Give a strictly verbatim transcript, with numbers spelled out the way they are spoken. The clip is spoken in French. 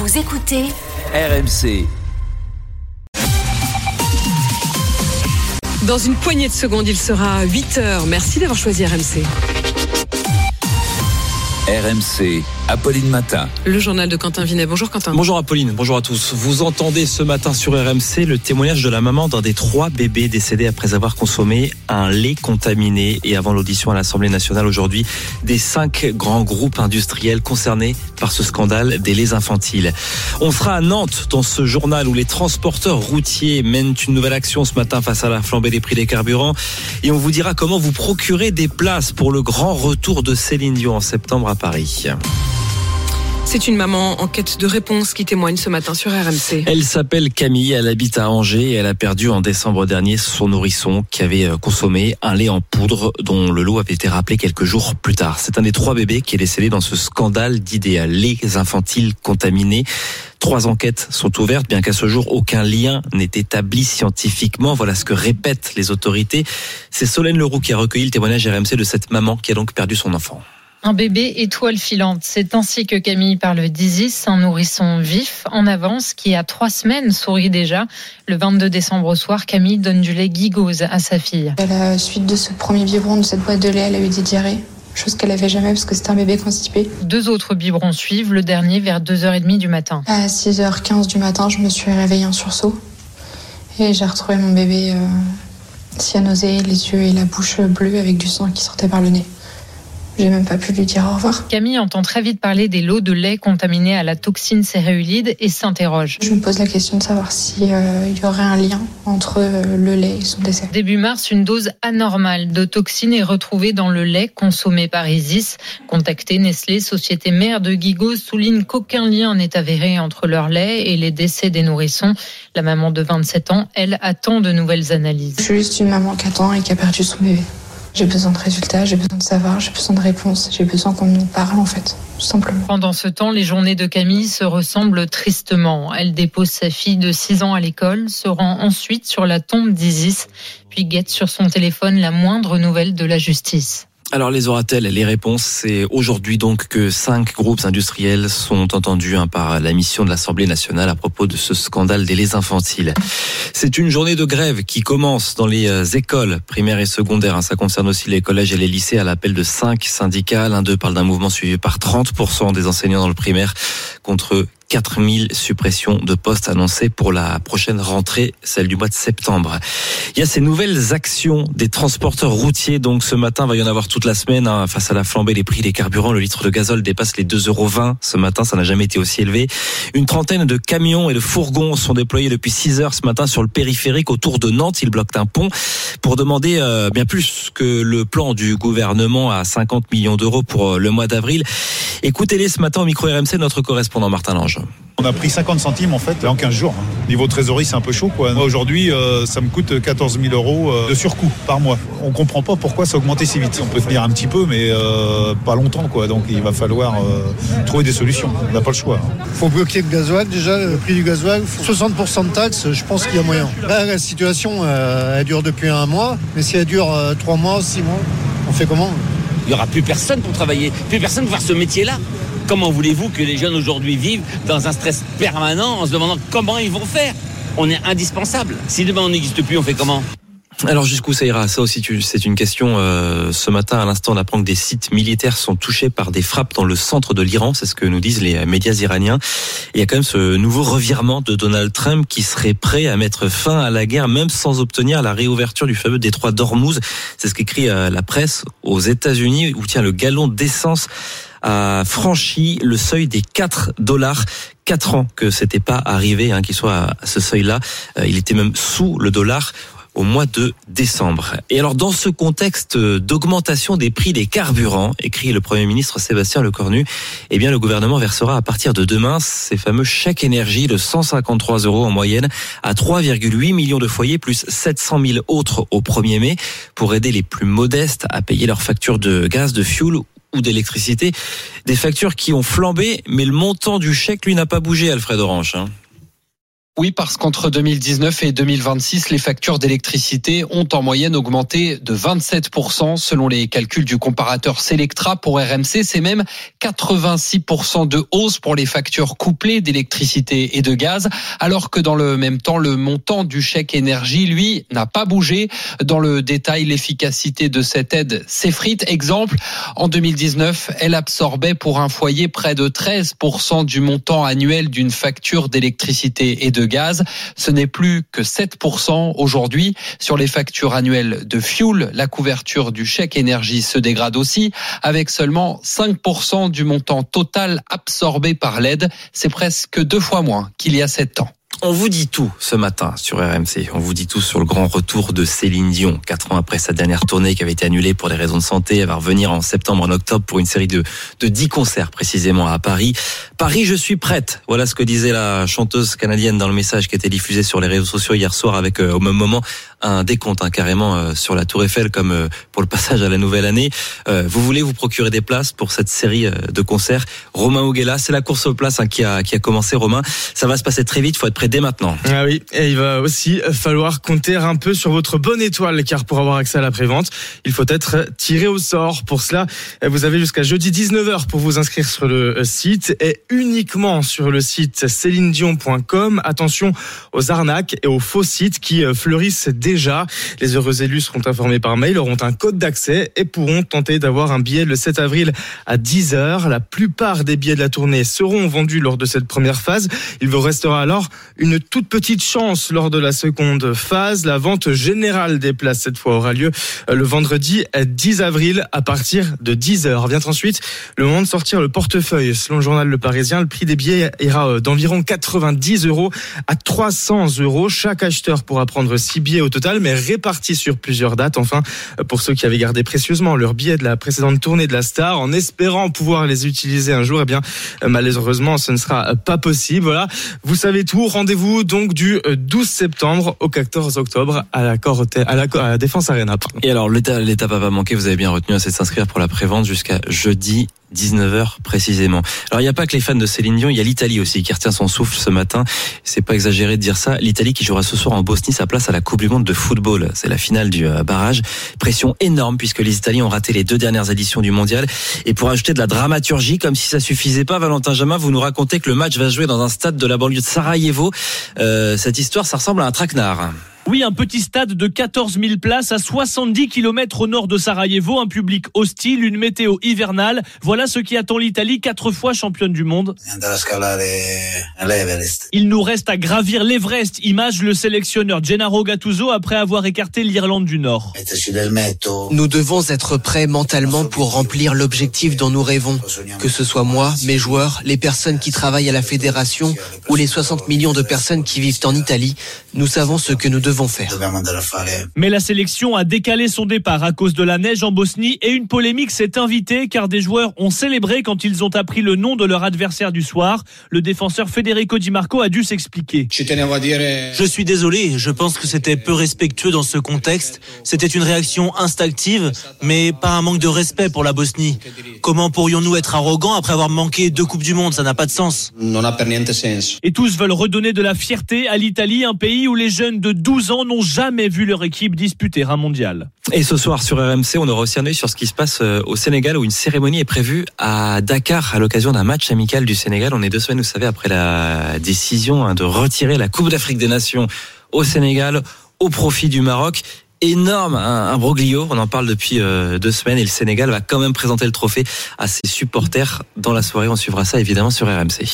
Vous écoutez R M C. Dans une poignée de secondes, il sera huit heures. Merci d'avoir choisi R M C. R M C, Apolline Matin. Le journal de Quentin Vinet. Bonjour Quentin. Bonjour Apolline, bonjour à tous. Vous entendez ce matin sur R M C le témoignage de la maman d'un des trois bébés décédés après avoir consommé un lait contaminé. Et avant l'audition à l'Assemblée nationale aujourd'hui, des cinq grands groupes industriels concernés par ce scandale des laits infantiles. On sera à Nantes dans ce journal où les transporteurs routiers mènent une nouvelle action ce matin face à la flambée des prix des carburants. Et on vous dira comment vous procurer des places pour le grand retour de Céline Dion en septembre à Paris. C'est une maman en quête de réponse qui témoigne ce matin sur R M C. Elle s'appelle Camille, elle habite à Angers et elle a perdu en décembre dernier son nourrisson qui avait consommé un lait en poudre dont le lot avait été rappelé quelques jours plus tard. C'est un des trois bébés qui est décédé dans ce scandale d'idéal laits infantiles contaminés. Trois enquêtes sont ouvertes, bien qu'à ce jour, aucun lien n'est établi scientifiquement. Voilà ce que répètent les autorités. C'est Solène Leroux qui a recueilli le témoignage R M C de cette maman qui a donc perdu son enfant. Un bébé étoile filante, c'est ainsi que Camille parle d'Isis, un nourrisson vif, en avance, qui a trois semaines sourit déjà. Le vingt-deux décembre au soir, Camille donne du lait Gigose à sa fille. À la suite de ce premier biberon de cette boîte de lait, elle a eu des diarrhées. Chose qu'elle n'avait jamais parce que c'était un bébé constipé. Deux autres biberons suivent, le dernier vers deux heures trente du matin. À six heures quinze du matin, je me suis réveillée en sursaut. Et j'ai retrouvé mon bébé euh, cyanosé, les yeux et la bouche bleue avec du sang qui sortait par le nez. J'ai même pas pu lui dire au revoir. Camille entend très vite parler des lots de lait contaminés à la toxine céréulide et s'interroge. Je me pose la question de savoir s'il euh, y aurait un lien entre euh, le lait et son décès. Début mars, une dose anormale de toxines est retrouvée dans le lait consommé par Isis. Contacté, Nestlé, société mère de Gigose, souligne qu'aucun lien n'est avéré entre leur lait et les décès des nourrissons. La maman de vingt-sept ans, elle, attend de nouvelles analyses. Je suis juste une maman qui attend et qui a perdu son bébé. J'ai besoin de résultats, j'ai besoin de savoir, j'ai besoin de réponses, j'ai besoin qu'on nous parle en fait, tout simplement. Pendant ce temps, les journées de Camille se ressemblent tristement. Elle dépose sa fille de six ans à l'école, se rend ensuite sur la tombe d'Isis, puis guette sur son téléphone la moindre nouvelle de la justice. Alors les aura-t-elle les réponses? C'est aujourd'hui donc que cinq groupes industriels sont entendus hein, par la mission de l'Assemblée nationale à propos de ce scandale des laits infantiles. C'est une journée de grève qui commence dans les écoles primaires et secondaires. Hein. Ça concerne aussi les collèges et les lycées à l'appel de cinq syndicats. L'un d'eux parle d'un mouvement suivi par trente pour cent des enseignants dans le primaire contre quatre mille suppressions de postes annoncées pour la prochaine rentrée, celle du mois de septembre. Il y a ces nouvelles actions des transporteurs routiers. Donc ce matin, il va y en avoir toute la semaine hein, face à la flambée des prix des carburants. Le litre de gazole dépasse les deux euros vingt ce matin. Ça n'a jamais été aussi élevé. Une trentaine de camions et de fourgons sont déployés depuis six heures ce matin sur le périphérique autour de Nantes. Ils bloquent un pont pour demander euh, bien plus que le plan du gouvernement à cinquante millions d'euros pour euh, le mois d'avril. Écoutez-les ce matin au micro R M C, notre correspondant Martin Lange. On a pris cinquante centimes en fait en quinze jours. Niveau trésorerie, c'est un peu chaud quoi. Moi aujourd'hui, euh, ça me coûte quatorze mille euros euh, de surcoût par mois. On comprend pas pourquoi ça a augmenté si vite. On peut tenir un petit peu, mais euh, pas longtemps quoi. Donc il va falloir euh, trouver des solutions. On n'a pas le choix. Il faut bloquer le gasoil déjà, le prix du gasoil. soixante pour cent de taxes, je pense qu'il y a moyen. Là, la situation, euh, elle dure depuis un mois, mais si elle dure euh, trois mois, six mois, on fait comment ? Il n'y aura plus personne pour travailler, plus personne pour faire ce métier-là. Comment voulez-vous que les jeunes aujourd'hui vivent dans un stress permanent en se demandant comment ils vont faire ? On est indispensable. Si demain on n'existe plus, on fait comment ? Alors jusqu'où ça ira ? Ça aussi, c'est une question. Euh, ce matin, à l'instant, on apprend que des sites militaires sont touchés par des frappes dans le centre de l'Iran. C'est ce que nous disent les médias iraniens. Et il y a quand même ce nouveau revirement de Donald Trump qui serait prêt à mettre fin à la guerre, même sans obtenir la réouverture du fameux détroit d'Ormuz. C'est ce qu'écrit euh, la presse aux États-Unis, où tiens le gallon d'essence a franchi le seuil des quatre dollars. Quatre ans que c'était pas arrivé, hein, qu'il soit à ce seuil-là. Euh, il était même sous le dollar au mois de décembre. Et alors, dans ce contexte d'augmentation des prix des carburants, écrit le Premier ministre Sébastien Lecornu, eh bien, le gouvernement versera à partir de demain ces fameux chèques énergie de cent cinquante-trois euros en moyenne à trois virgule huit millions de foyers, plus sept cent mille autres au premier mai, pour aider les plus modestes à payer leurs factures de gaz, de fioul ou d'électricité. Des factures qui ont flambé, mais le montant du chèque, lui, n'a pas bougé, Alfred Orange. Oui, parce qu'entre deux mille dix-neuf et deux mille vingt-six, les factures d'électricité ont en moyenne augmenté de vingt-sept pour cent selon les calculs du comparateur Selectra pour R M C. C'est même quatre-vingt-six pour cent de hausse pour les factures couplées d'électricité et de gaz, alors que dans le même temps, le montant du chèque énergie, lui, n'a pas bougé. Dans le détail, l'efficacité de cette aide s'effrite. Exemple, en deux mille dix-neuf, elle absorbait pour un foyer près de treize pour cent du montant annuel d'une facture d'électricité et de gaz. Ce n'est plus que sept pour cent aujourd'hui. Sur les factures annuelles de fuel, la couverture du chèque énergie se dégrade aussi, avec seulement cinq pour cent du montant total absorbé par l'aide. C'est presque deux fois moins qu'il y a sept ans. On vous dit tout ce matin sur R M C. On vous dit tout sur le grand retour de Céline Dion. Quatre ans après sa dernière tournée qui avait été annulée pour des raisons de santé, elle va revenir en septembre, en octobre pour une série de, de dix concerts précisément à Paris. Paris, je suis prête. Voilà ce que disait la chanteuse canadienne dans le message qui était diffusé sur les réseaux sociaux hier soir avec euh, au même moment un décompte hein, carrément euh, sur la Tour Eiffel comme euh, pour le passage à la nouvelle année. Euh, vous voulez vous procurer des places pour cette série euh, de concerts. Romain Auguela, c'est la course aux places hein, qui a qui a commencé. Romain, ça va se passer très vite. Il faut être prêt dès maintenant. Ah oui, et il va aussi falloir compter un peu sur votre bonne étoile, car pour avoir accès à la prévente, il faut être tiré au sort. Pour cela, vous avez jusqu'à jeudi dix-neuf heures pour vous inscrire sur le site et uniquement sur le site céline dion point com. Attention aux arnaques et aux faux sites qui fleurissent déjà. Les heureux élus seront informés par mail, auront un code d'accès et pourront tenter d'avoir un billet le sept avril à dix heures. La plupart des billets de la tournée seront vendus lors de cette première phase. Il vous restera alors une toute petite chance lors de la seconde phase. La vente générale des places cette fois aura lieu le vendredi dix avril à partir de dix heures. Vient ensuite le moment de sortir le portefeuille. Selon le journal Le Parisien, le prix des billets ira d'environ quatre-vingt-dix euros à trois cents euros. Chaque acheteur pourra prendre six billets au total, mais répartis sur plusieurs dates. Enfin, pour ceux qui avaient gardé précieusement leurs billets de la précédente tournée de la star, en espérant pouvoir les utiliser un jour, eh bien, malheureusement, ce ne sera pas possible. Voilà. Vous savez tout. Rendez-vous donc du douze septembre au quatorze octobre à la, à la, à la Défense Arena. Pardon. Et alors, l'étape va pas manquer. Vous avez bien retenu, c'est de s'inscrire pour la prévente jusqu'à jeudi dix-neuf heures précisément. Alors il n'y a pas que les fans de Céline Dion, il y a l'Italie aussi qui retient son souffle ce matin. C'est pas exagéré de dire ça. L'Italie qui jouera ce soir en Bosnie sa place à la Coupe du Monde de football. C'est la finale du barrage. Pression énorme puisque les Italiens ont raté les deux dernières éditions du mondial. Et pour ajouter de la dramaturgie, comme si ça suffisait pas, Valentin Jamin, vous nous racontez que le match va se jouer dans un stade de la banlieue de Sarajevo. Euh, cette histoire, ça ressemble à un traquenard. Oui, un petit stade de quatorze mille places à soixante-dix kilomètres au nord de Sarajevo, un public hostile, une météo hivernale. Voilà ce qui attend l'Italie, quatre fois championne du monde. Il nous reste à gravir l'Everest, image le sélectionneur Gennaro Gattuso après avoir écarté l'Irlande du Nord. Nous devons être prêts mentalement pour remplir l'objectif dont nous rêvons. Que ce soit moi, mes joueurs, les personnes qui travaillent à la fédération ou les soixante millions de personnes qui vivent en Italie, nous savons ce que nous devons faire. Mais la sélection a décalé son départ à cause de la neige en Bosnie et une polémique s'est invitée car des joueurs ont célébré quand ils ont appris le nom de leur adversaire du soir. Le défenseur Federico Di Marco a dû s'expliquer. Je suis désolé, je pense que c'était peu respectueux dans ce contexte. C'était une réaction instinctive, mais pas un manque de respect pour la Bosnie. Comment pourrions-nous être arrogants après avoir manqué deux Coupes du Monde? Ça n'a pas de sens. Et tous veulent redonner de la fierté à l'Italie, un pays où les jeunes de douze ans n'ont jamais vu leur équipe disputer un mondial. Et ce soir sur R M C, on aura aussi un œil sur ce qui se passe au Sénégal où une cérémonie est prévue à Dakar à l'occasion d'un match amical du Sénégal. On est deux semaines, vous savez, après la décision de retirer la Coupe d'Afrique des Nations au Sénégal au profit du Maroc. Énorme, un, un broglio, on en parle depuis euh, deux semaines et le Sénégal va quand même présenter le trophée à ses supporters dans la soirée. On suivra ça évidemment sur R M C.